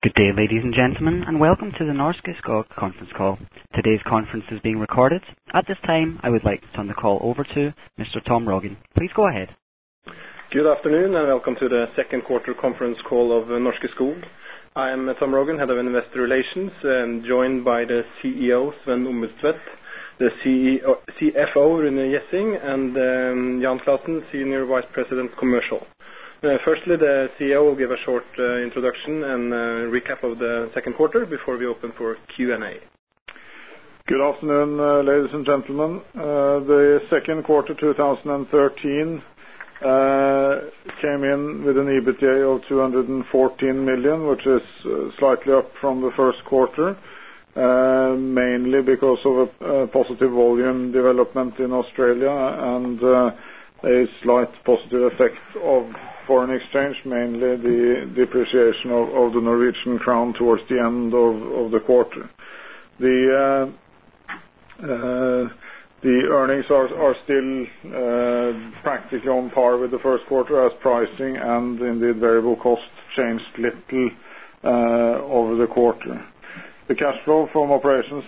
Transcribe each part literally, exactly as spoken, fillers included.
Good day, ladies and gentlemen, and welcome to the Norske Skog conference call. Today's conference is being recorded. At this time, I would like to turn the call over to Mister Tom Rogn. Please go ahead. Good afternoon, and welcome to the second quarter conference call of Norske Skog. I am Tom Rogn, Head of Investor Relations, and joined by the C E O, Sven Ombudstvedt, the C F O, Rune Gjessing, and um, Jan Clausen, Senior Vice President Commercial. Uh, firstly, the C E O will give a short uh, introduction and uh, recap of the second quarter before we open for Q and A. Good afternoon, uh, ladies and gentlemen. Uh, the second quarter two thousand thirteen uh, came in with an EBITDA of two hundred fourteen million, which is uh, slightly up from the first quarter, uh, mainly because of a, a positive volume development in Australia and uh, a slight positive effect of foreign exchange, mainly the depreciation of, of the Norwegian crown towards the end of, of the quarter. The uh, uh, the earnings are, are still uh, practically on par with the first quarter, as pricing and indeed variable costs changed little uh, over the quarter. The cash flow from operations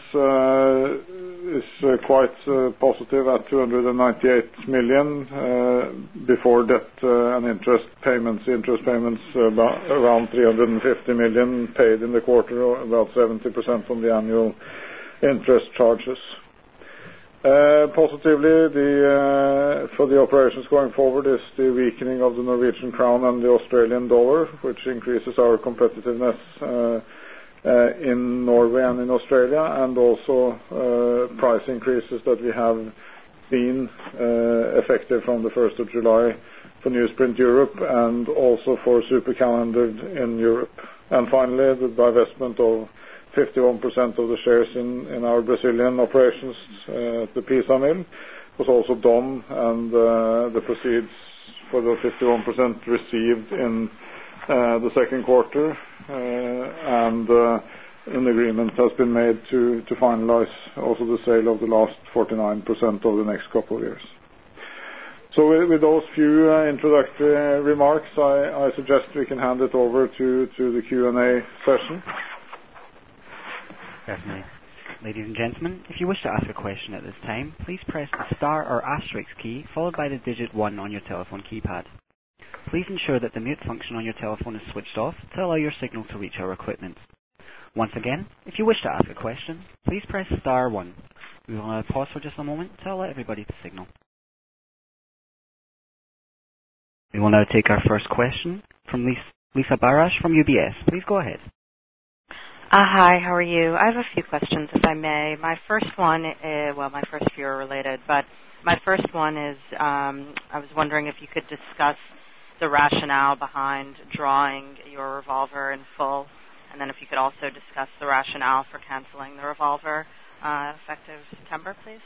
uh, is uh, quite uh, positive at two hundred ninety-eight million uh, before debt uh, and interest payments. Interest payments uh, about, around three hundred fifty million paid in the quarter, about seventy percent on the annual interest charges. Uh, positively, the, uh, for the operations going forward is the weakening of the Norwegian crown and the Australian dollar, which increases our competitiveness uh, Uh, in Norway and in Australia, and also uh, price increases that we have seen uh, effective from the first of July for newsprint Europe and also for supercalendered in Europe. And finally, the divestment of fifty-one percent of the shares in, in our Brazilian operations uh, at the Pisa mill was also done, and uh, the proceeds for the fifty-one percent received in uh, the second quarter. Uh, and uh, an agreement has been made to, to finalize also the sale of the last forty-nine percent over the next couple of years. So with, with those few uh, introductory remarks, I, I suggest we can hand it over to, to the Q and A session. Certainly. Ladies and gentlemen, if you wish to ask a question at this time, please press the star or asterisk key followed by the digit one on your telephone keypad. Please ensure that the mute function on your telephone is switched off to allow your signal to reach our equipment. Once again, if you wish to ask a question, please press star one. We will now pause for just a moment to allow everybody to signal. We will now take our first question from Lisa Barash from U B S. Please go ahead. Uh, hi, how are you? I have a few questions, if I may. My first one, is, well, my first few are related, but my first one is um, I was wondering if you could discuss the rationale behind drawing your revolver in full, and then if you could also discuss the rationale for canceling the revolver uh, effective September, please.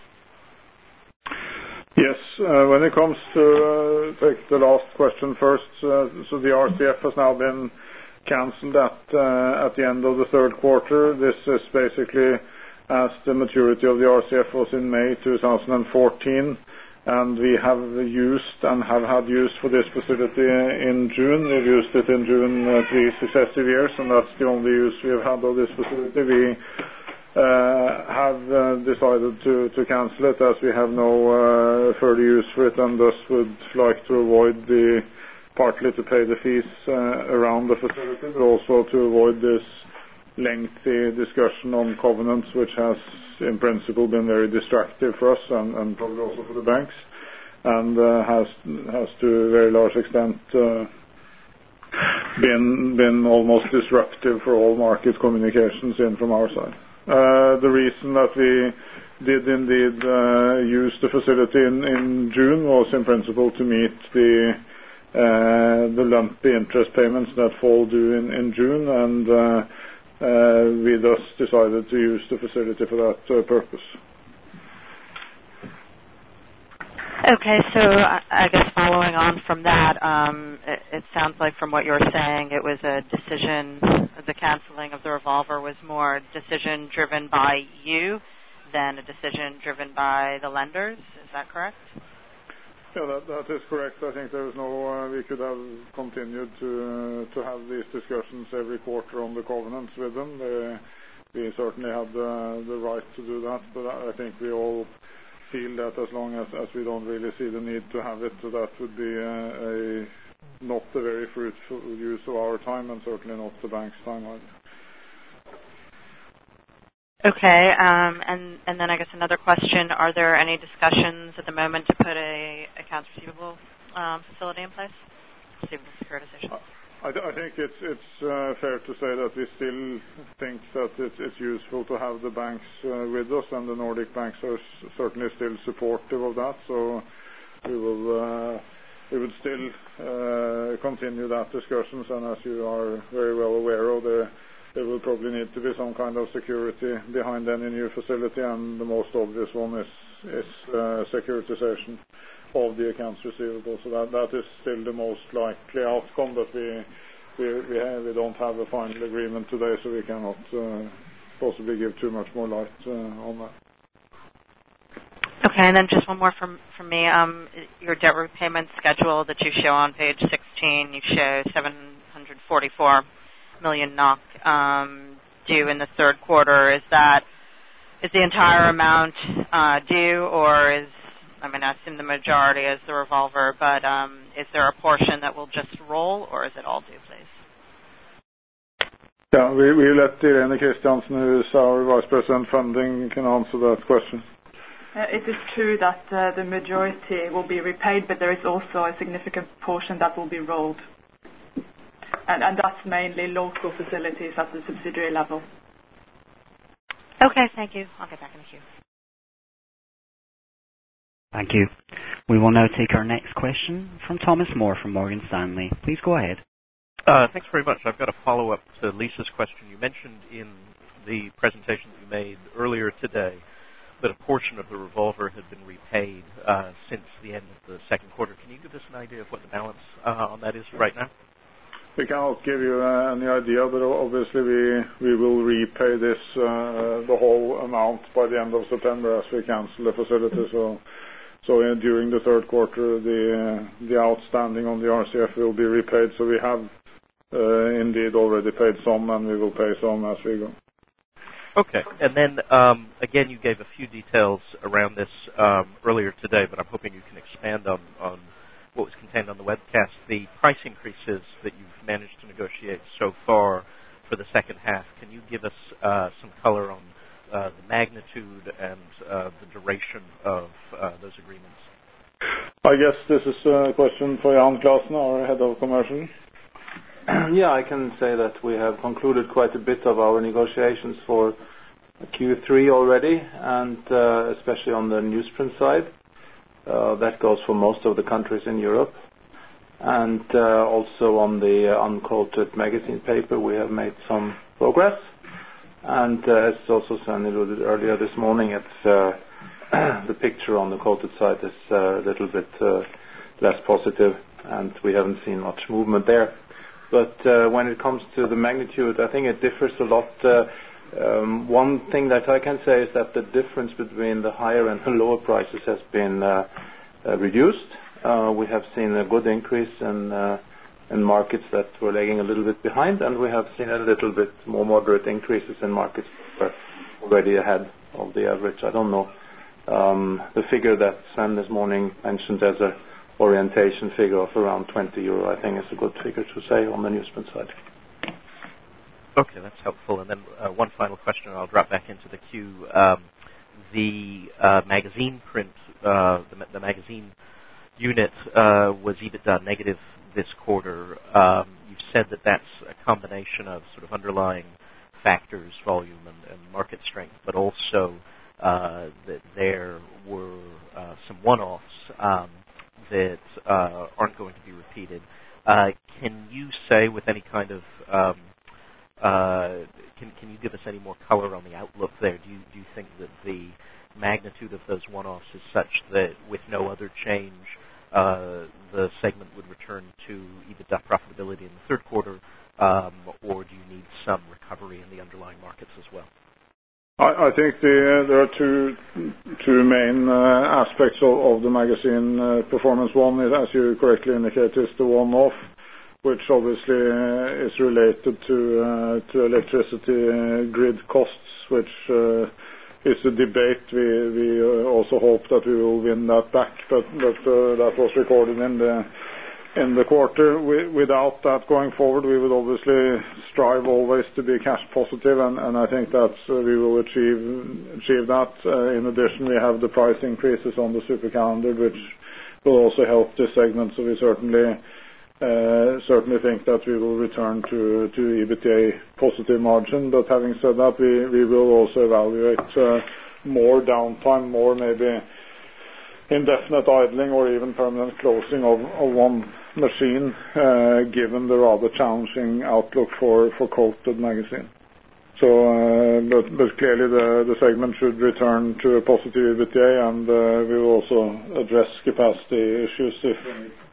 Yes, uh, when it comes to uh, take the last question first, uh, so the R C F has now been cancelled at uh, at the end of the third quarter. This is basically as the maturity of the R C F was in May two thousand fourteen. And we have used and have had use for this facility in June. We've used it in June uh, three successive years, and that's the only use we have had of this facility. We uh, have uh, decided to, to cancel it as we have no uh, further use for it, and thus would like to avoid the partly to pay the fees uh, around the facility, but also to avoid this lengthy discussion on covenants, which has in principle been very distractive for us and, and probably also for the banks, and uh, has has to a very large extent uh, been been almost disruptive for all market communications in from our side. Uh, the reason that we did indeed uh, use the facility in, in June was in principle to meet the uh, the lumpy interest payments that fall due in, in June, and uh, Uh, we thus decided to use the facility for that uh, purpose. Okay, so I, I guess following on from that, um, it, it sounds like from what you're saying, it was a decision, the canceling of the revolver was more a decision driven by you than a decision driven by the lenders. Is that correct? Yeah, that, that is correct. I think there is no, uh, we could have continued to uh, to have these discussions every quarter on the covenants with them. They, we certainly have the, the right to do that, but I think we all feel that as long as, as we don't really see the need to have it, so that would be a, a not a very fruitful use of our time, and certainly not the bank's time either. Okay, um, and, and then I guess another question, are there any discussions at the moment to put a accounts receivable um, facility in place? Receivable securitization? I, I think it's, it's uh, fair to say that we still think that it's, it's useful to have the banks uh, with us, and the Nordic banks are s- certainly still supportive of that, so we will uh, we would still uh, continue that discussions, and as you are very well aware of, the there will probably need to be some kind of security behind any new facility, and the most obvious one is, is uh, securitization of the accounts receivable. So that, that is still the most likely outcome, but we we we, have, we don't have a final agreement today, so we cannot uh, possibly give too much more light uh, on that. Okay, and then just one more from, from me. Um, your debt repayment schedule that you show on page sixteen, you show seven hundred forty-four million NOK um, due in the third quarter. Is that is the entire amount uh, due, or is, I mean, I assume the majority is the revolver, but um, is there a portion that will just roll, or is it all due, please? Yeah, we, we let Irene Christiansen, who is our Vice President Funding, can answer that question. Uh, it is true that uh, the majority will be repaid, but there is also a significant portion that will be rolled. And, and that's mainly local facilities at the subsidiary level. Okay, thank you. I'll get back in the queue. Thank you. We will now take our next question from Thomas Moore from Morgan Stanley. Please go ahead. Uh, thanks very much. I've got a follow-up to Lisa's question. You mentioned in the presentation that you made earlier today that a portion of the revolver had been repaid uh, since the end of the second quarter. Can you give us an idea of what the balance uh, on that is right now? We cannot give you uh, any idea, but obviously we we will repay this uh, the whole amount by the end of September as we cancel the facility. So, so uh, during the third quarter, the uh, the outstanding on the R C F will be repaid. So we have uh, indeed already paid some, and we will pay some as we go. Okay, and then um, again, you gave a few details around this um, earlier today, but I'm hoping you can expand on, on what was contained on the webcast. The price increases that you've managed to negotiate so far for the second half, can you give us uh, some color on uh, the magnitude and uh, the duration of uh, those agreements? I guess this is a question for Jan Clausen, our head of commercial. Yeah, I can say that we have concluded quite a bit of our negotiations for Q three already, and uh, especially on the newsprint side. Uh, that goes for most of the countries in Europe. And uh, also on the uh, uncoated magazine paper, we have made some progress. And uh, as also Sven alluded earlier this morning, it's uh, the picture on the coated side is uh, a little bit uh, less positive, and we haven't seen much movement there. But uh, when it comes to the magnitude, I think it differs a lot. Uh, um, one thing that I can say is that the difference between the higher and the lower prices has been uh, uh, reduced. Uh, we have seen a good increase in, uh, in markets that were lagging a little bit behind, and we have seen a little bit more moderate increases in markets that were already ahead of the average. I don't know. Um, the figure that Sven this morning mentioned as a orientation figure of around twenty euro, I think is a good figure to say on the newsprint side. Okay, that's helpful. And then uh, one final question, and I'll drop back into the queue. Um, the uh, magazine print, uh, the, the magazine unit uh, was EBITDA negative this quarter. Um, you've said that that's a combination of sort of underlying factors, volume and, and market strength, but also uh, that there were uh, some one-offs um, that uh, aren't going to be repeated. Uh, can you say with any kind of um, uh, can can you give us any more color on the outlook there? Do you do you think that the magnitude of those one-offs is such that with no other change, uh, the segment would return to EBITDA profitability in the third quarter, um, or do you need some recovery in the underlying markets as well? I, I think the, there are two two main uh, aspects of, of the magazine uh, performance. One is, as you correctly indicate, is the one-off, which obviously uh, is related to uh, to electricity uh, grid costs, which uh, is a debate. We we uh, also hope that we will win that back, but but uh, that was recorded in the in the quarter. We, without that going forward, we would obviously strive always to be cash positive, and, and I think that uh, we will achieve achieve that. Uh, in addition, we have the price increases on the super calendar, which will also help this segment. So we certainly. Uh, certainly think that we will return to, to EBITDA positive margin. But having said that, we, we will also evaluate uh, more downtime, more maybe indefinite idling or even permanent closing of, of one machine, uh, given the rather challenging outlook for, for coated magazine. So, uh, but, but clearly the, the segment should return to a positive EBITDA, and uh, we will also address capacity issues if we need.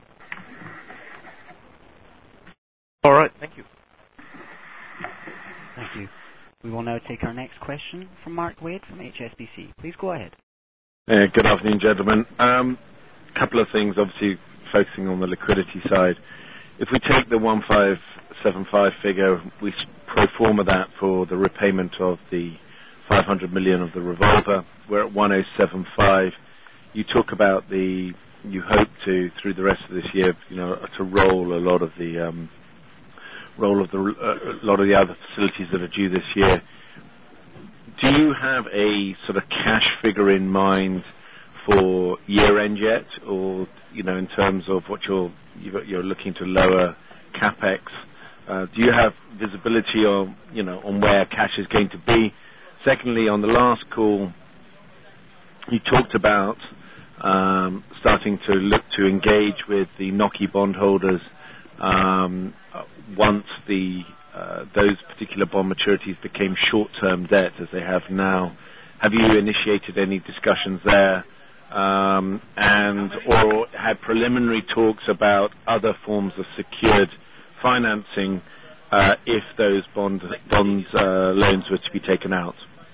All right, thank you. Thank you. We will now take our next question from Mark Wade from H S B C. Please go ahead. Uh, good afternoon, gentlemen. A um, couple of things, obviously focusing on the liquidity side. If we take the one five seven five figure, we pro forma that for the repayment of the five hundred million of the revolver. We're at one oh seven five. You talk about the, you hope to, through the rest of this year, you know, to roll a lot of the um, role of the uh, a lot of the other facilities that are due this year. Do you have a sort of cash figure in mind for year end yet, or you know, in terms of what you're you're looking to lower capex? Uh, do you have visibility on you know on where cash is going to be? Secondly, on the last call, you talked about um, starting to look to engage with the N O K I bondholders. Um, once the uh, those particular bond maturities became short-term debt, as they have now, have you initiated any discussions there, um, and or had preliminary talks about other forms of secured financing uh, if those bond bonds uh, loans were to be taken out?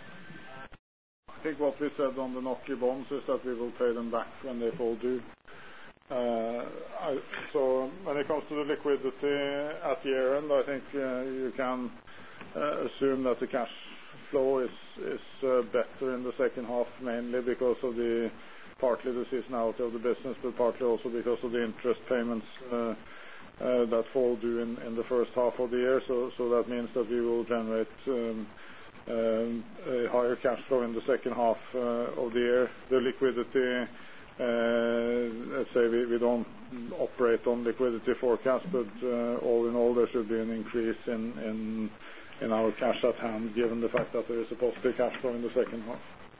I think what we said on the N O K I bonds is that we will pay them back when they fall due. Uh, I, so when it comes to the liquidity at year end, I think uh, you can uh, assume that the cash flow is is uh, better in the second half, mainly because of the partly the seasonality of the business, but partly also because of the interest payments uh, uh, that fall due in, in the first half of the year. So so that means that we will generate um, um, a higher cash flow in the second half uh, of the year. The liquidity. Uh, let's say we, we don't operate on liquidity forecast, but uh, all in all there should be an increase in, in in our cash at hand, given the fact that there is a positive cash flow in the second half.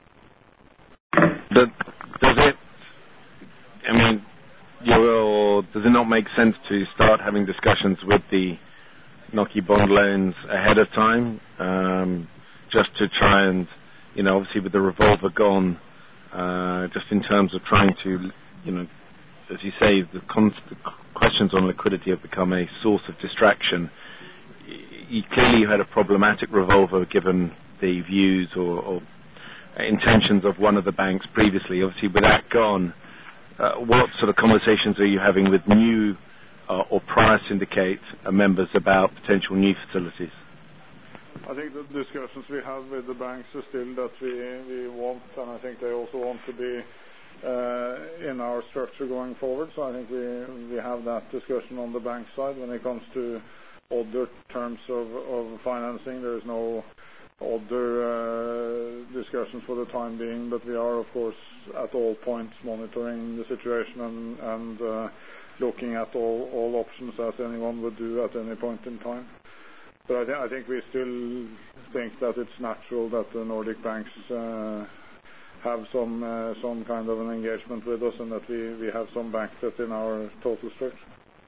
Does, does it? I mean, you're, does it not make sense to start having discussions with the N O K I bond loans ahead of time, um, just to try and, you know, obviously with the revolver gone. Uh, just in terms of trying to, you know, as you say, the, con- the questions on liquidity have become a source of distraction. You, clearly you had a problematic revolver given the views or, or intentions of one of the banks previously. Obviously, with that gone, uh, what sort of conversations are you having with new uh, or prior syndicate uh, members about potential new facilities? I think the discussions we have with the banks are still that we, we want, and I think they also want to be uh, in our structure going forward. So I think we we have that discussion on the bank side. When it comes to other terms of, of financing, there is no other uh, discussions for the time being, but we are, of course, at all points monitoring the situation and, and uh, looking at all, all options as anyone would do at any point in time. But I, th- I think we still think that it's natural that the Nordic banks uh, have some uh, some kind of an engagement with us, and that we, we have some bank debt in our total structure.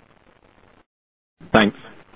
Thanks.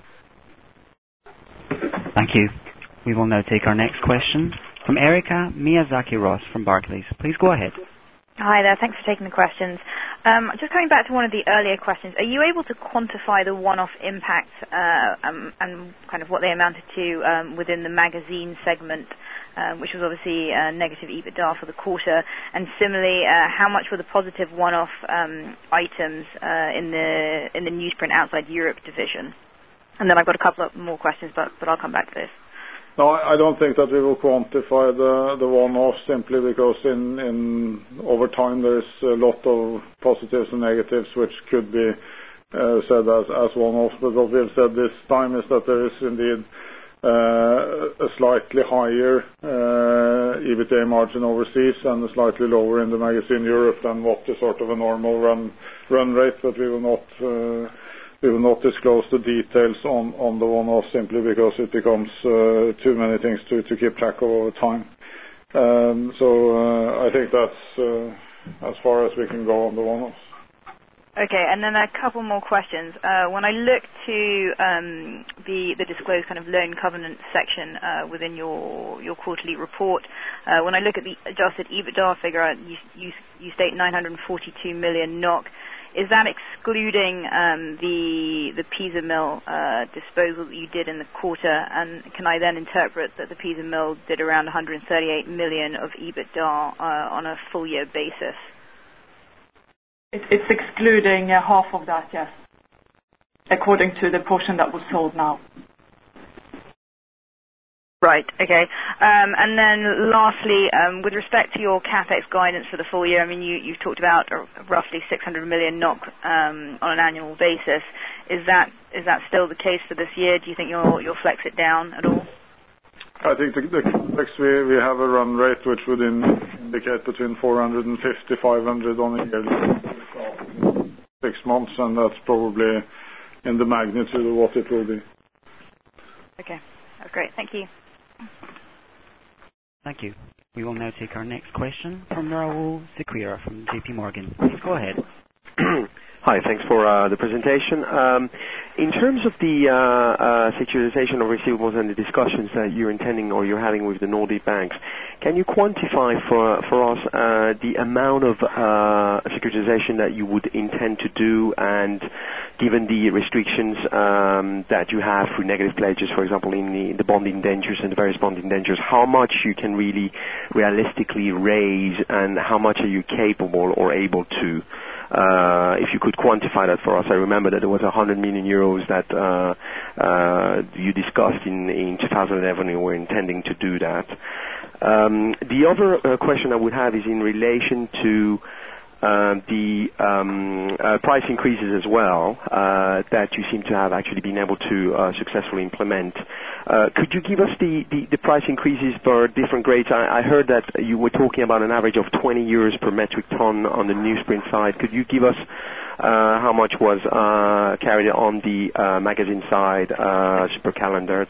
Thank you. We will now take our next question from Erika Miyazaki-Ross from Barclays. Please go ahead. Hi there. Thanks for taking the questions. Um, just coming back to one of the earlier questions, are you able to quantify the one-off impact uh, um, and kind of what they amounted to um, within the magazine segment um, which was obviously uh, negative EBITDA for the quarter? And similarly, uh, how much were the positive one-off um, items uh, in the in the newsprint outside Europe division? And then I've got a couple of more questions, but, but I'll come back to this. No, I don't think that we will quantify the the one-off simply because in in over time there's a lot of positives and negatives which could be uh, said as as one-offs. But what we've said this time is that there is indeed uh, a slightly higher uh, EBITDA margin overseas and a slightly lower in the magazine Europe than what is sort of a normal run run rate. But we will not. Uh, We will not disclose the details on, on the one-off simply because it becomes uh, too many things to, to keep track of over time. Um, so uh, I think that's uh, as far as we can go on the one-offs. Okay, and then a couple more questions. Uh, when I look to um, the, the disclosed kind of loan covenant section uh, within your your quarterly report, uh, when I look at the adjusted EBITDA figure, you, you, you state nine hundred forty-two million NOK. Is that excluding um, the the Pisa Mill uh, disposal that you did in the quarter? And can I then interpret that the Pisa Mill did around one hundred thirty-eight million of EBITDA uh, on a full year basis? It, it's excluding uh, half of that, yes, according to the portion that was sold now. Right, okay. Um, and then lastly, um, with respect to your CapEx guidance for the full year, I mean, you, you've talked about uh, roughly six hundred million NOK um, on an annual basis. Is that is that still the case for this year? Do you think you'll, you'll flex it down at all? I think the, the CapEx, we, we have a run rate which would in, indicate between four hundred fifty, five hundred on a yearly six months, and that's probably in the magnitude of what it will be. Okay, that's great. Thank you. Thank you. We will now take our next question from Rahul Sequeira from J P Morgan. Please go ahead. Hi, thanks for uh, the presentation. Um, in terms of the uh, uh, securitization of receivables and the discussions that you're intending or you're having with the Nordic banks, can you quantify for for us uh, the amount of uh, securitization that you would intend to do, and given the restrictions um, that you have through negative pledges, for example, in the, the bond indentures and the various bond indentures, how much you can really realistically raise and how much are you capable or able to? Uh, if you could quantify that for us. I remember that there was one hundred million euros that uh, uh, you discussed in, in two thousand eleven and you were intending to do that. Um, the other uh, question I would have is in relation to uh, the um, uh, price increases as well uh, that you seem to have actually been able to uh, successfully implement. Uh, could you give us the, the, the price increases for different grades? I, I heard that you were talking about an average of twenty euros per metric ton on the newsprint side. Could you give us uh, how much was uh, carried on the uh, magazine side, uh, super calendared?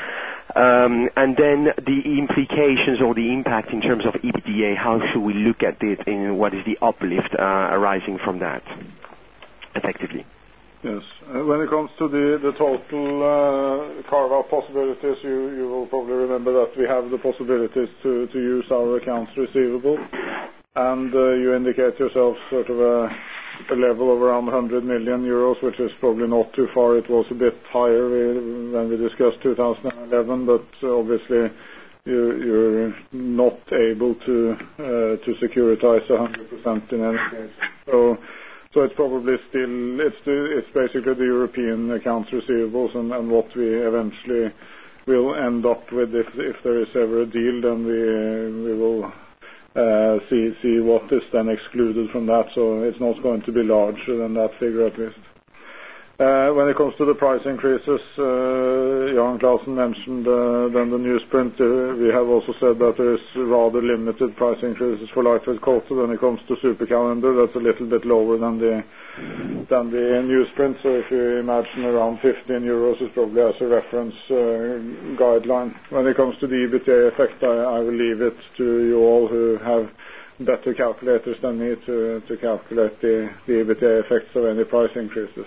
Um, and then the implications or the impact in terms of EBITDA, how should we look at it and what is the uplift uh, arising from that, effectively? Yes. Uh, when it comes to the, the total uh, carve-out possibilities, you, you will probably remember that we have the possibilities to, to use our accounts receivable. And uh, you indicate yourself sort of a, a level of around one hundred million euros, which is probably not too far. It was a bit higher when we discussed two thousand eleven, but uh, obviously you, you're not able to uh, to securitize one hundred percent in any case. So, so it's probably still, it's the, it's basically the European accounts receivables and, and what we eventually will end up with if, if there is ever a deal, then we, we will uh, see, see what is then excluded from that. So it's not going to be larger than that figure at least. Uh, when it comes to the price increases, uh, Jan Clausen mentioned uh, then the newsprint. Uh, we have also said that there is rather limited price increases for lightweight coated. When it comes to super calendar, that's a little bit lower than the than the newsprint. So if you imagine around fifteen euros is probably as a reference uh, guideline. When it comes to the EBITDA effect, I, I will leave it to you all who have better calculators than me to, to calculate the, the EBITDA effects of any price increases.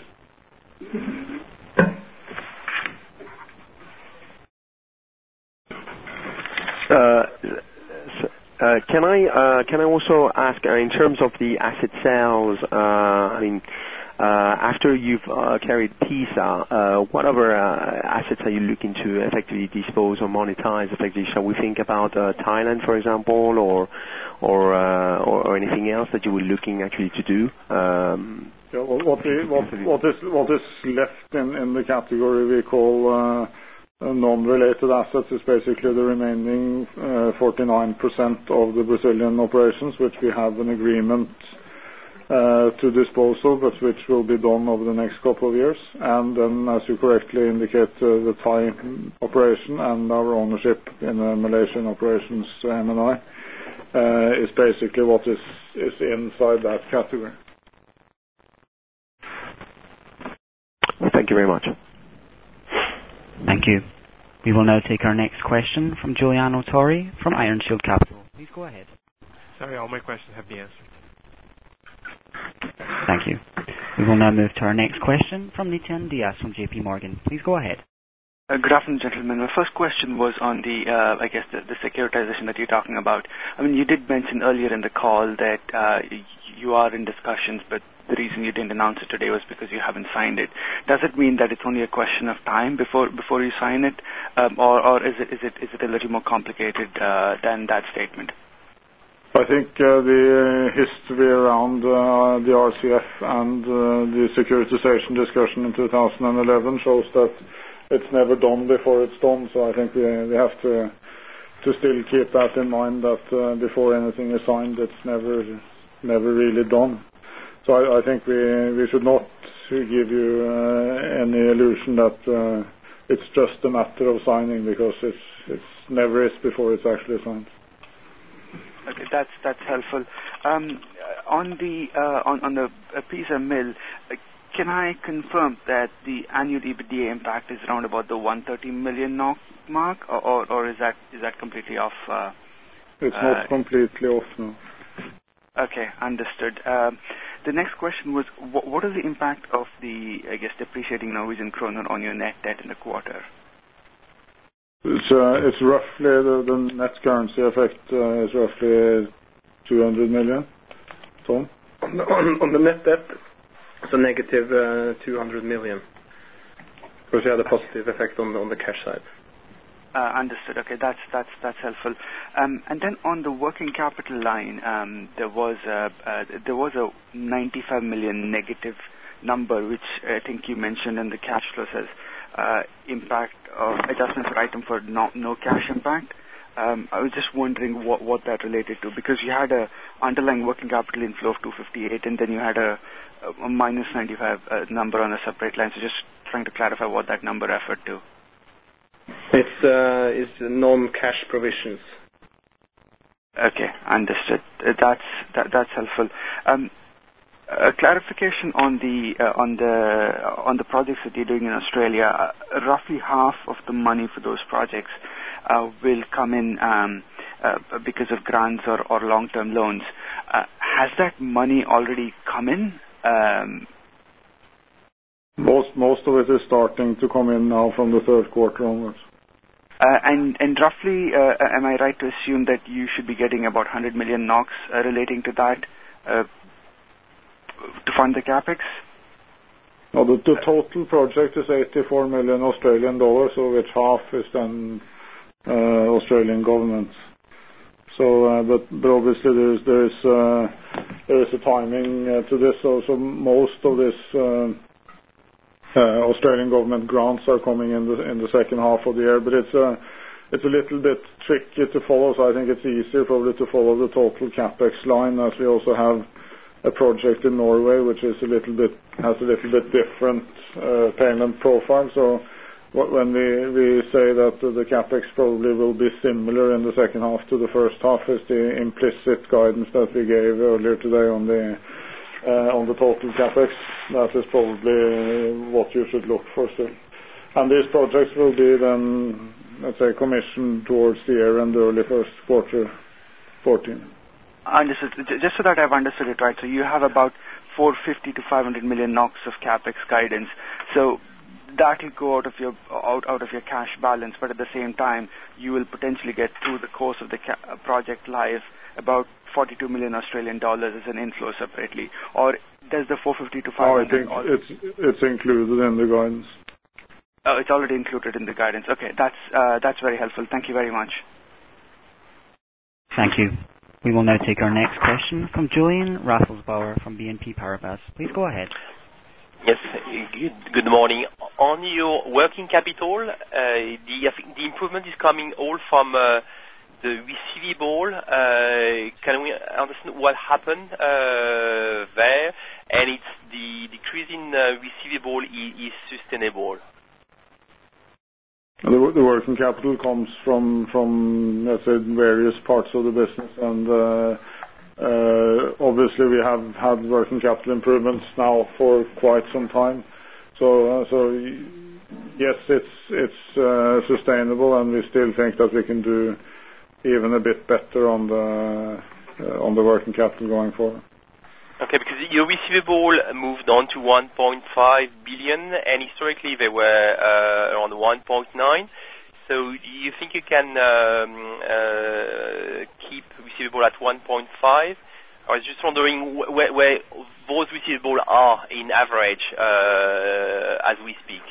Uh, uh, can I uh, can I also ask uh, in terms of the asset sales? Uh, I mean, uh, after you've uh, carried PISA, uh, what other uh, assets are you looking to effectively dispose or monetize? Effectively, shall we think about uh, Thailand, for example, or or, uh, or or anything else that you were looking actually to do? Um, yeah, well, what, we, what, what is what is left in, in the category we call uh, non-related assets is basically the remaining uh, forty-nine percent of the Brazilian operations, which we have an agreement uh, to disposal, but which will be done over the next couple of years. And then, as you correctly indicate, uh, the Thai operation and our ownership in the Malaysian operations, M and I, uh, is basically what is, is inside that category. Thank you very much. Thank you. We will now take our next question from Giuliano Torri from Iron Shield Capital. Please go ahead. Sorry, all my questions have been answered. Thank you. We will now move to our next question from Nityan Diaz from J P Morgan. Please go ahead. Uh, good afternoon, gentlemen. My first question was on the, uh, I guess, the, the securitization that you're talking about. I mean, you did mention earlier in the call that uh, you are in discussions, but the reason you didn't announce it today was because you haven't signed it. Does it mean that it's only a question of time before before you sign it, um, or, or is it is it is it a little more complicated uh, than that statement? I think uh, the uh, history around uh, the R C F and uh, the securitization discussion in two thousand eleven shows that it's never done before it's done. So I think we, we have to to still keep that in mind, that uh, before anything is signed, it's never never really done. So I, I think we we should not give you uh, any illusion that uh, it's just a matter of signing, because it's it's never is before it's actually signed. Okay, that's that's helpful. Um, on the uh, on on the uh, PISA mill, uh, can I confirm that the annual EBITDA impact is around about the one hundred thirty million NOK mark, or, or or is that is that completely off? Uh, it's uh, not completely off, no. Okay, understood. Um, the next question was, wh- what is the impact of the, I guess, depreciating Norwegian kroner on your net debt in the quarter? It's, uh, it's roughly, the, the net currency effect uh, is roughly two hundred million. Tom? On the, on, on the net debt, it's a negative uh, two hundred million. Because you had a positive effect on the, on the cash side. Uh, understood. Okay, that's that's that's helpful. Um, and then on the working capital line, um, there was a uh, there was a ninety-five million negative number, which I think you mentioned in the cash flow says uh, impact of adjustment for item for no, no cash impact. Um, I was just wondering what what that related to, because you had a underlying working capital inflow of two hundred fifty-eight, and then you had a, a minus ninety-five uh, number on a separate line. So just trying to clarify what that number referred to. It's uh, it's non-cash provisions. Okay, understood. Uh, that's that, that's helpful. Um, a clarification on the uh, on the on the projects that you're doing in Australia. Uh, roughly half of the money for those projects uh, will come in um, uh, because of grants or, or long-term loans. Uh, has that money already come in? Um, Most most of it is starting to come in now from the third quarter onwards. Uh, and, and roughly, uh, am I right to assume that you should be getting about one hundred million NOK uh, relating to that uh, to fund the capex? No, the, the total project is eighty-four million Australian dollars, of which half is then uh, Australian government. So, uh, but, but obviously there is there is uh, there is a timing uh, to this. So, so most of this. Uh, Uh, Australian government grants are coming in the in the second half of the year, but it's a it's a little bit tricky to follow. So I think it's easier probably to follow the total capex line, as we also have a project in Norway which is a little bit has a little bit different uh, payment profile. So what, when we we say that uh, the capex probably will be similar in the second half to the first half, is the implicit guidance that we gave earlier today on the. Uh, on the total capex. That is probably what you should look for still. And these projects will be then, let's say, commissioned towards the year and early first quarter fourteen. Understood. Just so that I've understood it right, so you have about four hundred fifty to five hundred million NOK of capex guidance. So that will go out of your out, out of your cash balance, but at the same time, you will potentially get through the course of the ca- project life about forty-two million Australian dollars as an inflow separately. Or does the four fifty to five hundred? Oh, I think it's it's included in the guidance. Oh, it's already included in the guidance. Okay, that's uh, that's very helpful. Thank you very much. Thank you. We will now take our next question from Julian Raffelsbauer from B N P Paribas. Please go ahead. Yes, good, good morning. On your working capital, uh, the, the improvement is coming all from uh, the receivable. Uh, can we understand what happened uh, there? And it's the decrease in uh, receivable is, is sustainable. The, the working capital comes from, from let's say, various parts of the business, and uh, uh, obviously we have had working capital improvements now for quite some time. So, uh, so yes, it's it's uh, sustainable, and we still think that we can do even a bit better on the uh, on the working capital going forward. Okay, because your receivable moved on to one point five billion, and historically they were uh, around one point nine. So do you think you can um, uh, keep receivable at one point five? I was just wondering wh- where, where those receivables are in average uh, as we speak.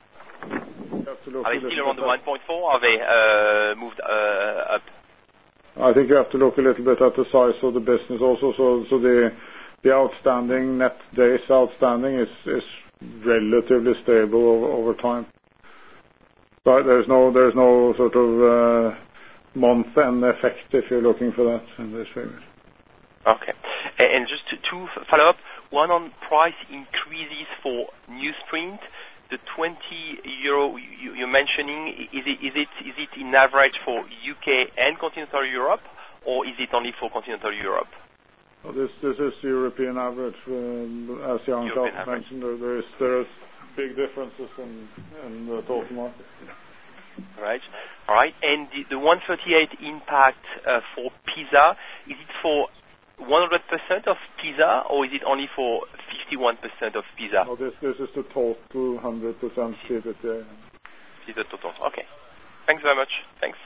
Are they still around the one point four, or are they uh, moved uh, up? I think you have to look a little bit at the size of the business also. So, so the the outstanding net days outstanding is is relatively stable over, over time. But there's no there's no sort of uh, month-end effect if you're looking for that in this figure. Okay. And just two follow up. One on price increases for newsprint. The twenty euro you're mentioning, is it is it is it in average for U K and continental Europe, or is it only for continental Europe? Well, this this is European average. Um, as Jan Karlsson mentioned, there, there is there is big differences in in the total market. Right. All right. And the, the one thirty-eight impact uh, for PISA, is it for one hundred percent of PISA, or is it only for fifty-one percent of PISA? No, this this is the total one hundred percent PISA. Is the total. Okay. Thanks very much. Thanks.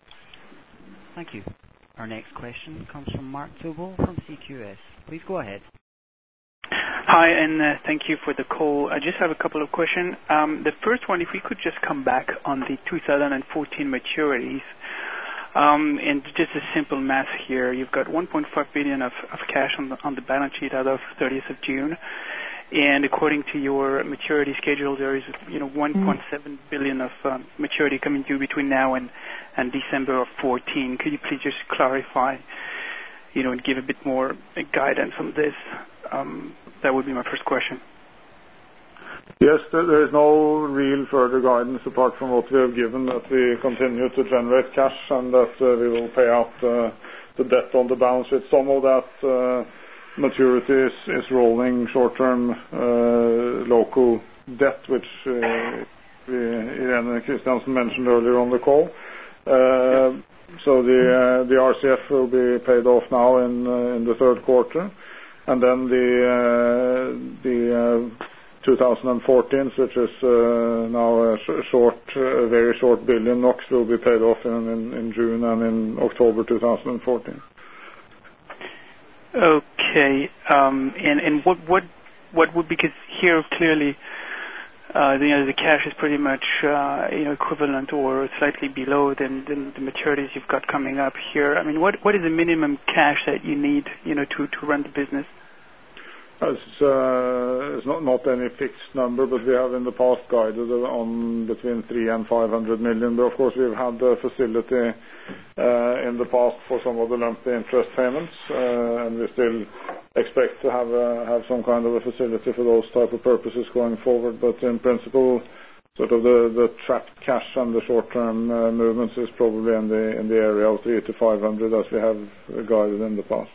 Thank you. Our next question comes from Mark Tobel from C Q S. Please go ahead. Hi, and uh, thank you for the call. I just have a couple of questions. Um, the first one, if we could just come back on the two thousand fourteen maturities. Um, and just a simple math here. You've got one point five billion of, of cash on the, on the balance sheet as of thirtieth of June. And according to your maturity schedule, there is, you know, one point seven billion of um, maturity coming due between now and, and December of fourteen. Could you please just clarify, you know, and give a bit more guidance on this? Um, that would be my first question. Yes, there is no real further guidance apart from what we have given, that we continue to generate cash and that uh, we will pay out uh, the debt on the balance sheet. Some of that uh, maturity is, is rolling short-term uh, local debt, which uh, we, Irene Christiansen mentioned earlier on the call. Uh, so the uh, the R C F will be paid off now in uh, in the third quarter, and then the uh, the uh, two thousand fourteen, which is uh, now a sh- short, uh, very short billion NOK, will be paid off in, in, in June and in October two thousand fourteen. Okay, um, and and what what what would, because here clearly, uh, the, you know, the cash is pretty much uh, you know equivalent or slightly below than, than the maturities you've got coming up here. I mean, what what is the minimum cash that you need, you know, to to run the business? It's, uh, it's not, not any fixed number, but we have in the past guided on between three and five hundred million. But of course, we've had the facility uh, in the past for some of the lumpy interest payments, uh, and we still expect to have uh, have some kind of a facility for those type of purposes going forward. But in principle, sort of the, the trapped cash and the short-term uh, movements is probably in the in the area of three to five hundred, as we have guided in the past.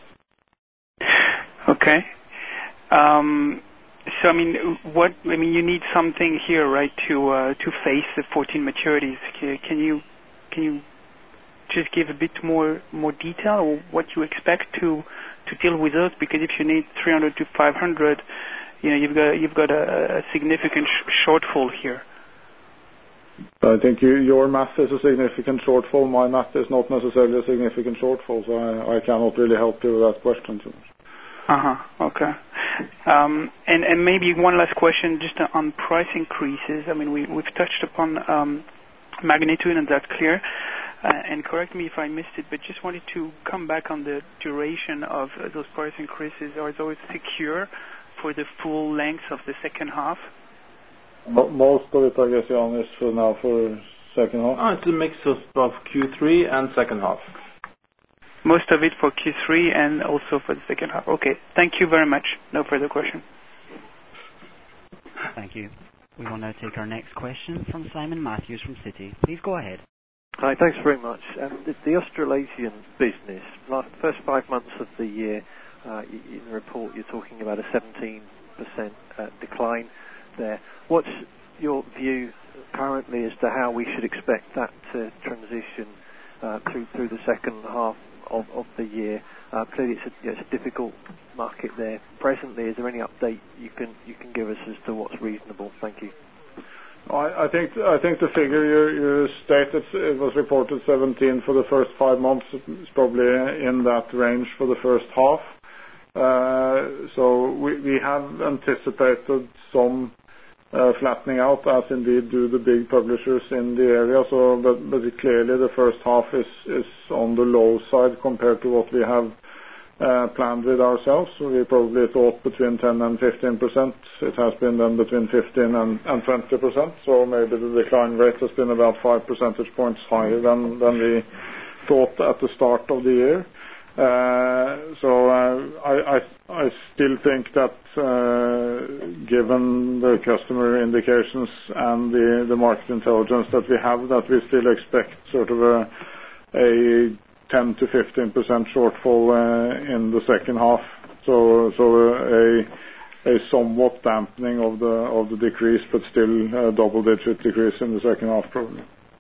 Okay. Um, so I mean, what I mean, you need something here, right, to uh, to face the fourteen maturities. Can you can you just give a bit more more detail or what you expect to to deal with those? Because if you need three hundred to five hundred, you know, you've got you've got a, a significant sh- shortfall here. I think you, your math is a significant shortfall. My math is not necessarily a significant shortfall, so I, I cannot really help you with that question too much. Uh-huh. Okay. Um, and, and maybe one last question just on price increases. I mean, we, we've touched upon um, magnitude, and that's clear. Uh, and correct me if I missed it, but just wanted to come back on the duration of uh, those price increases. Are those secure for the full length of the second half? Most of it, I guess, Jan, is for now for second half. Oh, it's a mix of both Q three and second half. Most of it for Q three and also for the second half. Okay. Thank you very much. No further question. Thank you. We will now take our next question from Simon Matthews from Citi. Please go ahead. Hi, thanks very much. Um, the, the Australasian business, like the first five months of the year, uh, in the report you're talking about a seventeen percent uh, decline there. What's your view currently as to how we should expect that to transition uh, through through the second half of, of the year? Uh, clearly, it's a, it's a difficult market there. Presently, is there any update you can you can give us as to what's reasonable? Thank you. I, I think I think the figure you, you stated, it was reported seventeen for the first five months. It's probably in that range for the first half. Uh, so we, we have anticipated some uh, flattening out, as indeed do the big publishers in the area. So, but, but clearly the first half is, is on the low side compared to what we have uh, planned with ourselves. So we probably thought between ten and fifteen percent. It has been then between fifteen and, and twenty percent. So maybe the decline rate has been about five percentage points higher than, than we thought at the start of the year. Uh, so uh, I, I, I still think that uh, given the customer indications and the, the market intelligence that we have, that we still expect sort of a, a ten to fifteen percent shortfall uh, in the second half. So so a, a somewhat dampening of the of the decrease, but still a double-digit decrease in the second half probably.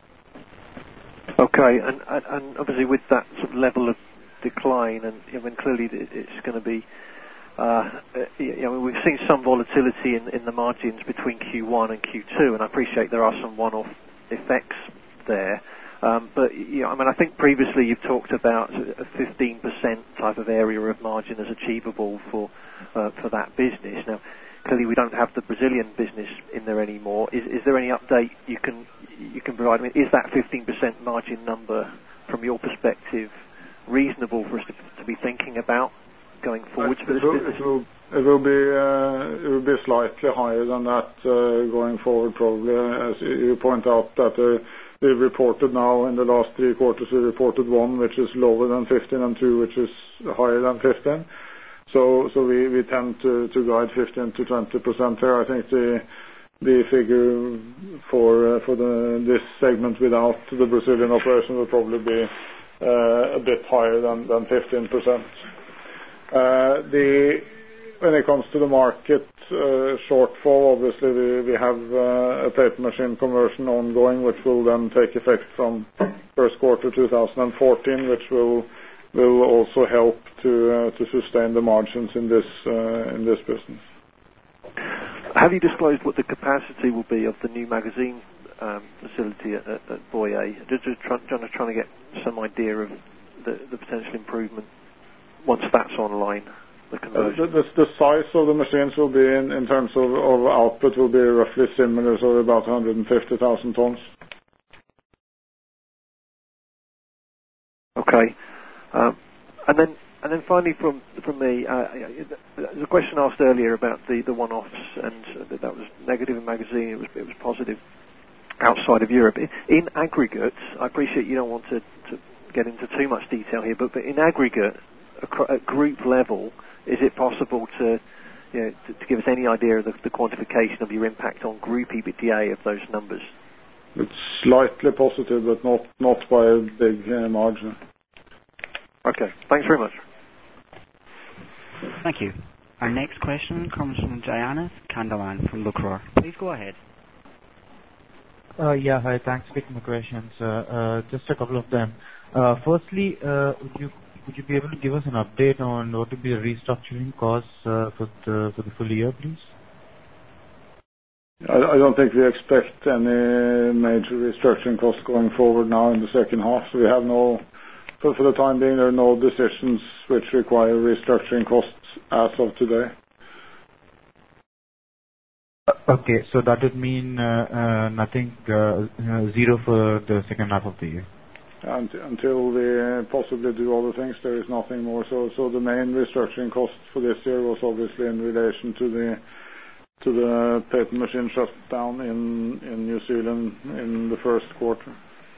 Okay, and, and, and obviously with that sort of level of decline, and I mean clearly it's going to be. Uh, you know, we've seen some volatility in, in the margins between Q one and Q two, and I appreciate there are some one-off effects there. Um, but you know, I mean, I think previously you've talked about a fifteen percent type of area of margin as achievable for uh, for that business. Now, clearly we don't have the Brazilian business in there anymore. Is, is there any update you can you can provide? I mean, is that fifteen percent margin number, from your perspective, reasonable for us to, to be thinking about going forward for this it will, business? It will, it will be uh, it will be slightly higher than that uh, going forward, probably. As you point out that uh, we reported now in the last three quarters, we reported one which is lower than fifteen and two which is higher than fifteen. So so we, we tend to, to guide fifteen to twenty percent here. I think the the figure for uh, for the this segment without the Brazilian operation will probably be uh, a bit higher than, than fifteen percent. Uh, the when it comes to the market uh, shortfall, obviously we, we have uh, a paper machine conversion ongoing, which will then take effect from first quarter two thousand fourteen, which will will also help to uh, to sustain the margins in this uh, in this business. Have you disclosed what the capacity will be of the new magazine um, facility at, at, at Boyer? Just, just try, trying, trying to get some idea of the, the potential improvement once that's online. The, uh, the, the size of the machines will be, in, in terms of, of output, will be roughly similar, so about one hundred fifty thousand tons. Okay. Um, and then, and then finally, from from me, uh, the question asked earlier about the, the one-offs, and that, that was negative in magazine. It was it was positive outside of Europe. In aggregate, I appreciate you don't want to, to get into too much detail here, but, but in aggregate, at group level, is it possible to, you know, to, to give us any idea of the, the quantification of your impact on group EBITDA of those numbers? It's slightly positive, but not not by a big uh, margin. Okay, thanks very much. Thank you. Our next question comes from Jayanth Kandalan from Lucror. Please go ahead. Uh, yeah, hi, thanks for taking my questions. Uh, uh, just a couple of them. Uh, firstly, uh, would you would you be able to give us an update on what would be the restructuring costs uh, for the for the full year, please? I, I don't think we expect any major restructuring costs going forward now in the second half. So we have no, for, for the time being, there are no decisions which require restructuring costs as of today. Okay, so that would mean uh, uh, nothing, uh, uh, zero for the second half of the year. And until we possibly do other things, there is nothing more. So, so the main restructuring cost for this year was obviously in relation to the to the paper machine shutdown in in New Zealand in the first quarter.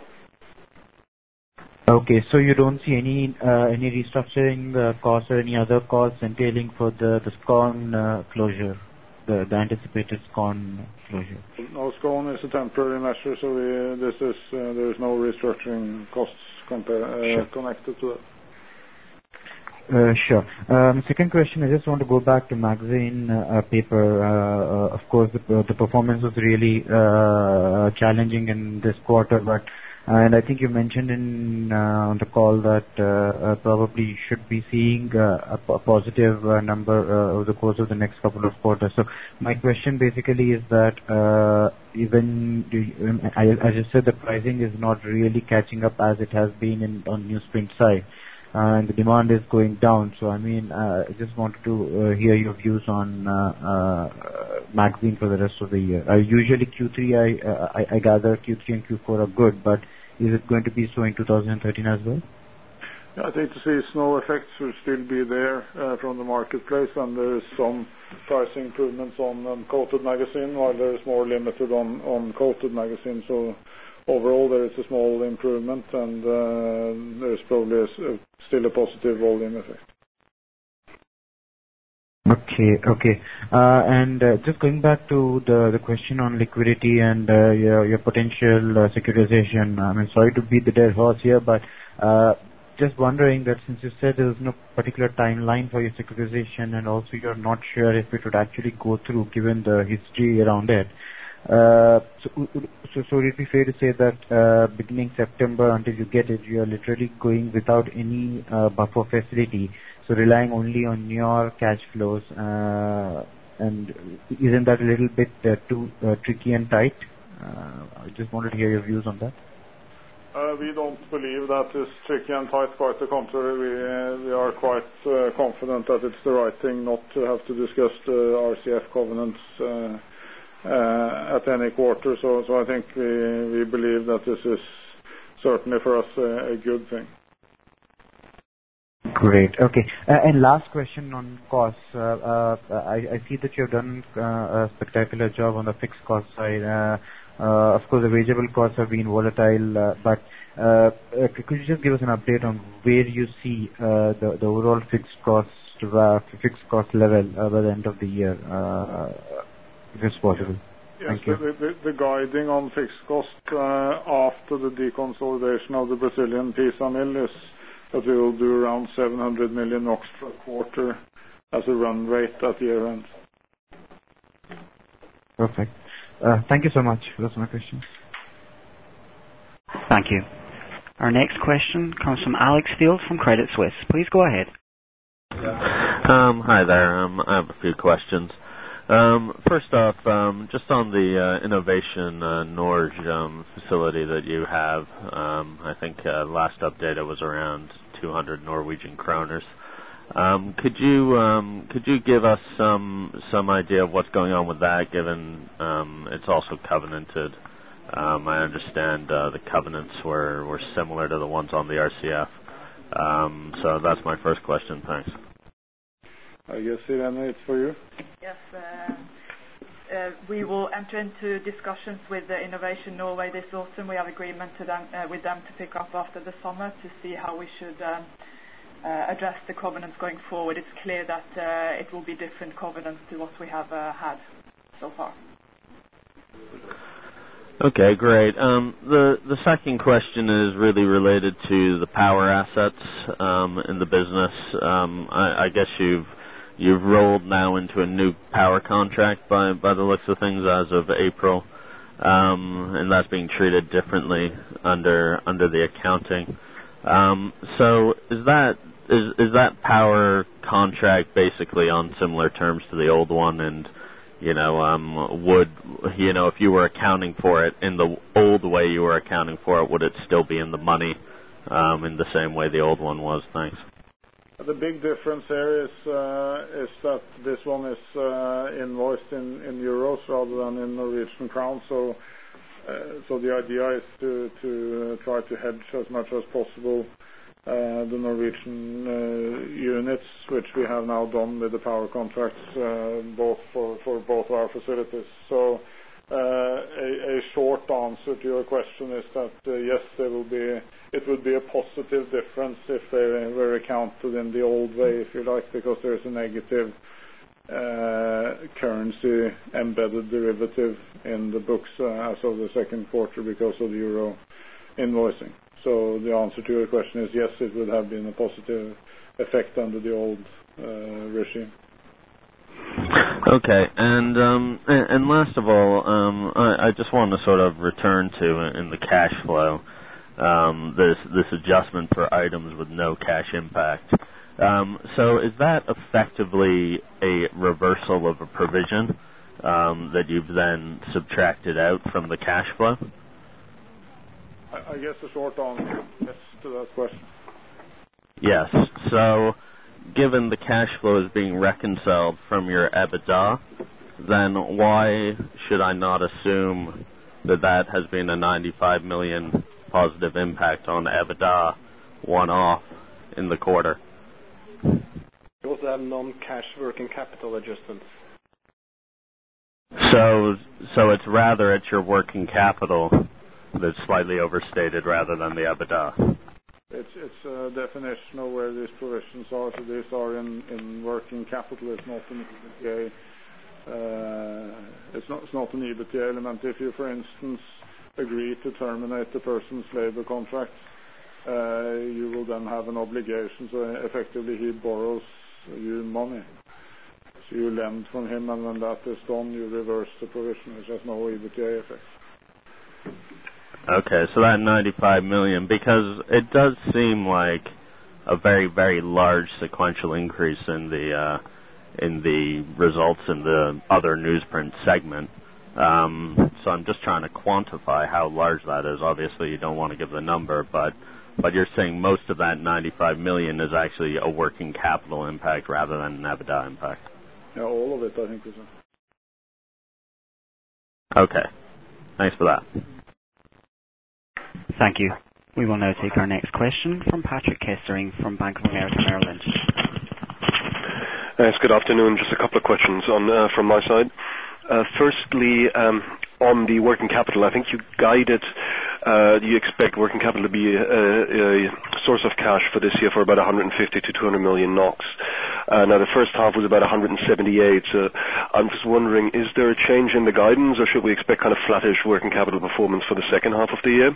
Okay, so you don't see any uh, any restructuring uh, costs or any other costs entailing for the the Skåne uh, closure, the the anticipated Skåne closure. No, Skåne is a temporary measure, so we, this is uh, there is no restructuring costs compare, uh, sure. connected to it. Uh, sure. Um, second question, I just want to go back to magazine uh, paper. Uh, uh, of course, the, the performance was really uh, challenging in this quarter, but and I think you mentioned in uh, on the call that uh, uh, probably you should be seeing uh, a, a positive uh, number uh, over the course of the next couple of quarters. So my question basically is that uh, even I, as you said, the pricing is not really catching up as it has been in on newsprint side. Uh, and the demand is going down. So, I mean, uh, I just wanted to uh, hear your views on uh, uh, magazine for the rest of the year. Uh, usually Q three, I, uh, I I gather Q three and Q four are good, but is it going to be so in two thousand thirteen as well? Yeah, I think the seasonal effects will still be there uh, from the marketplace, and there is some pricing improvements on um, coated magazine, while there is more limited on, on coated magazine. So overall, there is a small improvement, and uh, there is probably a, a, still a positive volume effect. Okay, okay. Uh, and uh, just going back to the, the question on liquidity and uh, your, your potential uh, securitization, I mean, sorry to beat the dead horse here, but uh, just wondering that since you said there was no particular timeline for your securitization, and also you're not sure if it would actually go through given the history around it, Uh, so, so, so would it be fair to say that uh, beginning September until you get it, you are literally going without any uh, buffer facility, so relying only on your cash flows, uh, and isn't that a little bit uh, too uh, tricky and tight? Uh, I just wanted to hear your views on that. Uh, we don't believe that is tricky and tight. Quite the contrary, we, uh, we are quite uh, confident that it's the right thing not to have to discuss the R C F covenants Uh, Uh, at any quarter, so so I think we we believe that this is certainly for us a, a good thing. Great. Okay. Uh, and last question on costs. Uh, uh, I, I see that you have done uh, a spectacular job on the fixed cost side. Uh, uh, of course, the variable costs have been volatile, uh, but uh, uh, could you just give us an update on where you see uh, the the overall fixed cost uh, fixed cost level uh, by the end of the year? Uh, If it's possible. Yes, Thank you. The, the, the guiding on fixed cost uh, after the deconsolidation of the Brazilian Pisa mill is that we will do around seven hundred million NOK per quarter as a run rate at year end. Perfect. Uh, thank you so much. That's my question. Thank you. Our next question comes from Alex Field from Credit Suisse. Please go ahead. Um, hi there. Um, I have a few questions. Um, first off, um, just on the uh, Innovation uh, Norge um, facility that you have, um, I think uh, last update it was around two hundred Norwegian kroners. Um, could you um, could you give us some some idea of what's going on with that, given um, it's also covenanted? Um, I understand uh, the covenants were, were similar to the ones on the R C F. Um, so that's my first question. Thanks. I guess, Irene, it's for you. Yes, uh, uh, we will enter into discussions with the Innovation Norway this autumn. We have agreement to them, uh, with them to pick up after the summer to see how we should um, uh, address the covenants going forward. It's clear that uh, it will be different covenants to what we have uh, had so far. Okay, great. Um, the the second question is really related to the power assets um, in the business. Um, I, I guess you've You've rolled now into a new power contract by, by the looks of things as of April, um, and that's being treated differently under under the accounting. Um, so is that is is that power contract basically on similar terms to the old one? And you know, um, would you know if you were accounting for it in the old way you were accounting for it, would it still be in the money um, in the same way the old one was? Thanks. The big difference here is uh, is that this one is uh, invoiced in, in euros rather than in Norwegian crowns. So, uh, so the idea is to to try to hedge as much as possible uh, the Norwegian uh, units, which we have now done with the power contracts, uh, both for, for both our facilities. So, uh, a, a short answer to your question is that uh, yes, there will be. It would be a positive difference if they were accounted in the old way, if you like, because there is a negative uh, currency embedded derivative in the books uh, as of the second quarter because of the euro invoicing. So the answer to your question is yes, it would have been a positive effect under the old uh, regime. Okay, and um, and, and last of all, um, I, I just want to sort of return to in the cash flow. Um, this this adjustment for items with no cash impact. Um, so is that effectively a reversal of a provision um, that you've then subtracted out from the cash flow? I, I guess the short answer is yes to that question. Yes. So given the cash flow is being reconciled from your EBITDA, then why should I not assume that that has been a ninety-five million positive impact on EBITDA one-off in the quarter? You also have non-cash working capital adjustments. So, so it's rather it's your working capital that's slightly overstated rather than the EBITDA. It's it's a definition of where these provisions are. So these are in, in working capital. It's not an EBITDA. Uh, it's not it's not an EBITDA element. If you, for instance, agree to terminate the person's labor contract, uh, you will then have an obligation. So effectively, he borrows you money. So you lend from him, and when that is done, you reverse the provision, which has no EBITDA effect. Okay, so that ninety-five million, because it does seem like a very, very large sequential increase in the uh, in the results in the other newsprint segment. Um, so I'm just trying to quantify how large that is. Obviously, you don't want to give the number, but but you're saying most of that ninety-five million is actually a working capital impact rather than an EBITDA impact. Yeah, all of it, I think, is. Okay, thanks for that. Thank you. We will now take our next question from Patrick Kessering from Bank of America Merrill Lynch. Yes, good afternoon. Just a couple of questions on uh, from my side. Uh, firstly, um, on the working capital, I think you guided, uh, you expect working capital to be a, a source of cash for this year for about one hundred fifty to two hundred million NOK. Uh, now, the first half was about one hundred seventy-eight. So I'm just wondering, is there a change in the guidance, or should we expect kind of flattish working capital performance for the second half of the year?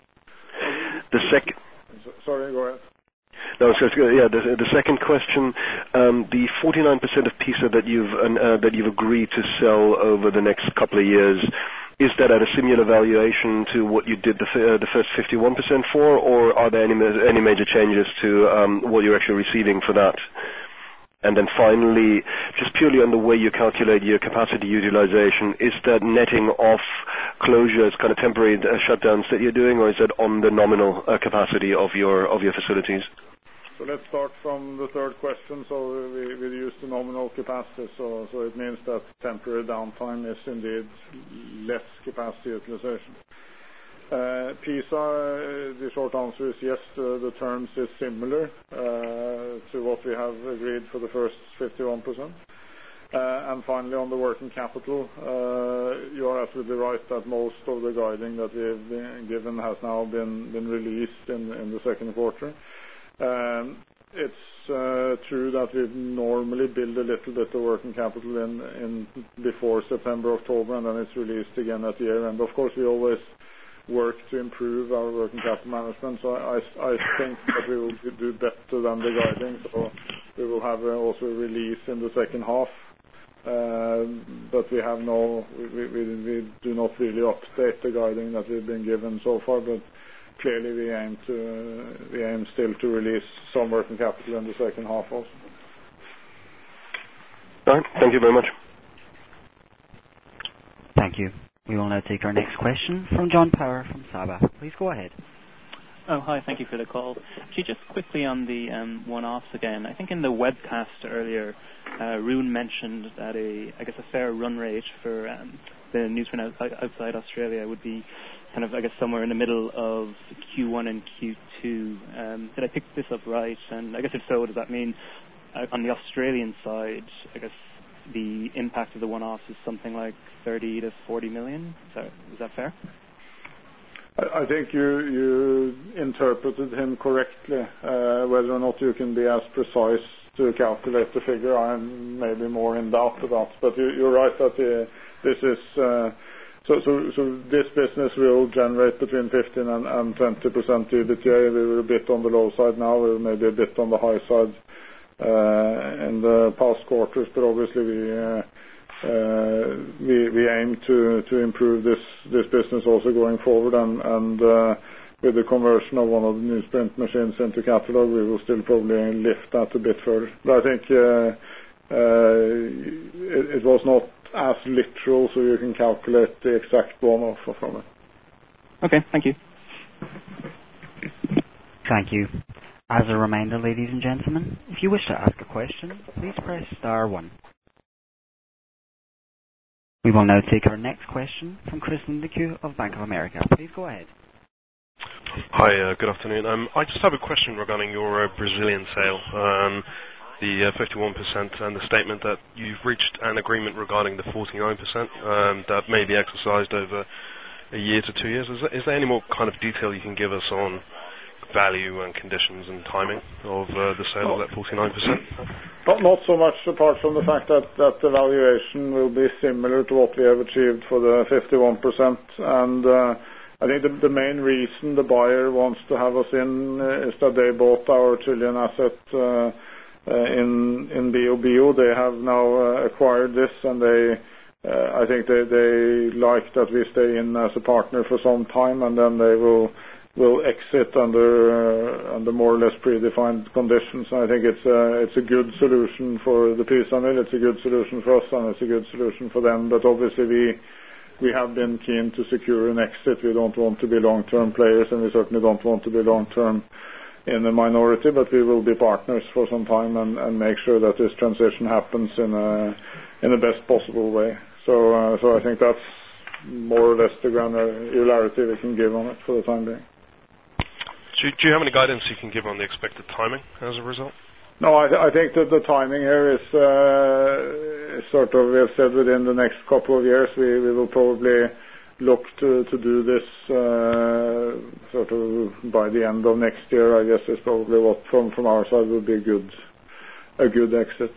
The second. Sorry, go ahead. No, so, yeah. The, the second question, um, the forty-nine percent of PISA that you've uh, that you've agreed to sell over the next couple of years, is that at a similar valuation to what you did the, uh, the first fifty-one percent for, or are there any any major changes to um, what you're actually receiving for that? And then finally, just purely on the way you calculate your capacity utilization, is that netting off closures, kind of temporary uh, shutdowns that you're doing, or is that on the nominal uh, capacity of your of your facilities? So let's start from the third question. So we, we use the nominal capacity. So, so it means that temporary downtime is indeed less capacity utilization. Uh, PISA, uh, the short answer is yes, uh, the terms is similar uh, to what we have agreed for the first fifty-one percent. Uh, and finally, on the working capital, uh, you are absolutely right that most of the guiding that we've been given has now been, been released in, in the second quarter. Um, it's uh, true that we normally build a little bit of working capital in, in before September, October, and then it's released again at the year end. Of course, we always work to improve our working capital management, so I, I, I think that we will do better than the guiding, so we will have uh, also a release in the second half. Uh, but we have no, we, we, we do not really update the guiding that we've been given so far, but clearly we aim to, uh, we aim still to release some working capital in the second half also. All right, thank you very much. Thank you. We will now take our next question from John Power from Saba. Please go ahead. Oh, hi. Thank you for the call. Actually, just quickly on the um, one-offs again. I think in the webcast earlier, uh, Rune mentioned that a, I guess, a fair run rate for um, the newsprint outside, outside Australia would be kind of, I guess, somewhere in the middle of Q one and Q two. Um, did I pick this up right? And I guess if so, does that mean uh, on the Australian side, I guess the impact of the one-offs is something like thirty to forty million? Is that, is that fair? I think you you interpreted him correctly. Uh, whether or not you can be as precise to calculate the figure, I'm maybe more in doubt about. But you, you're right that the, this is uh, so so so this business will generate between fifteen and, and twenty percent EBITDA. We were a bit on the low side now. We're maybe a bit on the high side uh, in the past quarters, but obviously we. Uh, Uh, we, we aim to, to improve this, this business also going forward, and, and uh, with the conversion of one of the newsprint machines into catalog, we will still probably lift that a bit further. But I think uh, uh, it, it was not as literal, so you can calculate the exact one-off from it. Okay, thank you. Thank you. As a reminder, ladies and gentlemen, if you wish to ask a question, please press star one. We will now take our next question from Chris Lindeque of Bank of America. Please go ahead. Hi, uh, good afternoon. Um, I just have a question regarding your uh, Brazilian sale, um, the uh, fifty-one percent, and the statement that you've reached an agreement regarding the forty-nine percent um, that may be exercised over a year to two years. Is there, is there any more kind of detail you can give us on value and conditions and timing of uh, the sale of that forty-nine percent? Not, not so much apart from the fact that, that the valuation will be similar to what we have achieved for the fifty-one percent. And uh, I think the, the main reason the buyer wants to have us in uh, is that they bought our Chilean asset uh, uh, in in Bio Bio. They have now uh, acquired this, and they uh, I think they, they like that we stay in as a partner for some time, and then they will will exit under uh, under more or less predefined conditions. I think it's a, it's a good solution for the pizza mill, it's a good solution for us, and it's a good solution for them. But obviously we we have been keen to secure an exit. We don't want to be long-term players, and we certainly don't want to be long-term in the minority, but we will be partners for some time and, and make sure that this transition happens in a in the best possible way. So uh, so I think that's more or less the granularity we can give on it for the time being. Do you, do you have any guidance you can give on the expected timing as a result? No, I, th- I think that the timing here is uh, sort of, we have said within the next couple of years, we, we will probably look to, to do this uh, sort of by the end of next year, I guess is probably what from, from our side would be a good, a good exit.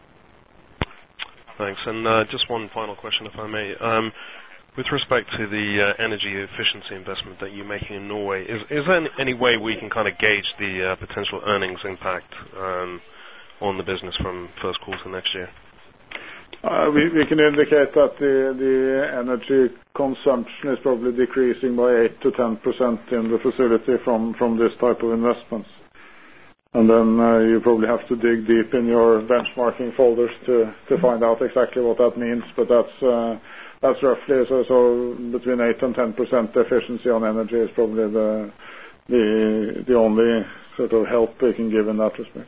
Thanks. And uh, just one final question, if I may. Um, With respect to the uh, energy efficiency investment that you're making in Norway, is, is there any, any way we can kind of gauge the uh, potential earnings impact um, on the business from first quarter next year? Uh, we, we can indicate that the, the energy consumption is probably decreasing by eight to ten percent in the facility from, from this type of investments. And then uh, you probably have to dig deep in your benchmarking folders to, to find out exactly what that means, but that's... Uh, That's roughly so, so between eight and ten percent efficiency on energy is probably the the the only sort of help we can give in that respect.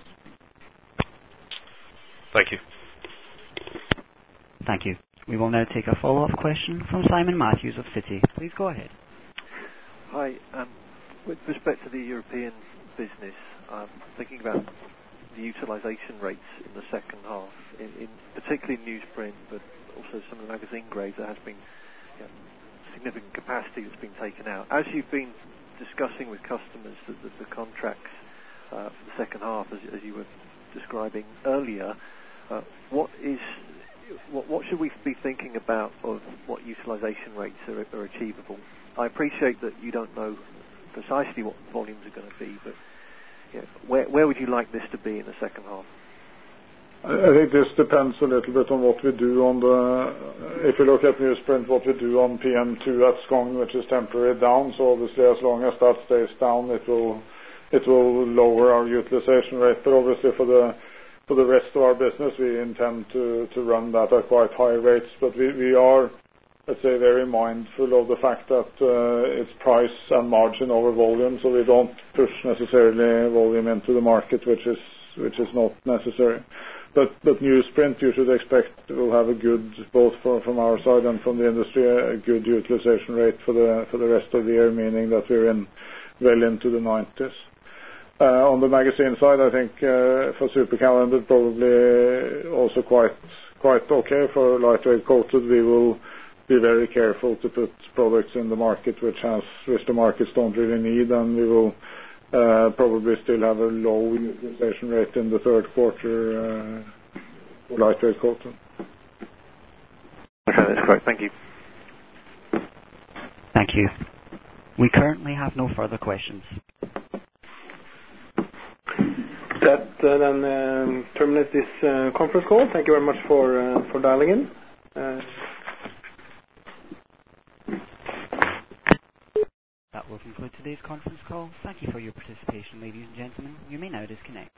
Thank you. Thank you. We will now take a follow-up question from Simon Matthews of Citi. Please go ahead. Hi. Um, with respect to the European business, um, thinking about the utilization rates in the second half, in, in particularly newsprint, but also some of the magazine grades, there has been you know, significant capacity that's been taken out. As you've been discussing with customers the, the, the contracts uh, for the second half, as, as you were describing earlier, uh, what is what, what should we be thinking about of what utilization rates are, are achievable? I appreciate that you don't know precisely what volumes are going to be, but you know, where, where would you like this to be in the second half? I think this depends a little bit on what we do on the, if you look at newsprint, what we do on P M two at Skogn, which is temporary down. So obviously as long as that stays down, it will, it will lower our utilization rate. But obviously for the, for the rest of our business, we intend to, to run that at quite high rates. But we, we are let's say, very mindful of the fact that uh, it's price and margin over volume, so we don't push necessarily volume into the market, which is which is not necessary. But but newsprint, you should expect will have a good, both for, from our side and from the industry, a good utilization rate for the for the rest of the year, meaning that we're in well into the nineties. Uh, on the magazine side, I think uh, for Supercalendar probably also quite quite okay. For lightweight coated, we will be very careful to put products in the market which has which the markets don't really need, and we will uh, probably still have a low utilization rate in the third quarter uh, for lightweight coated. Okay, that's great. Thank you. Thank you. We currently have no further questions. That uh, then um, terminates this uh, conference call. Thank you very much for uh, for dialing in. Uh, That will conclude today's conference call. Thank you for your participation, ladies and gentlemen. You may now disconnect.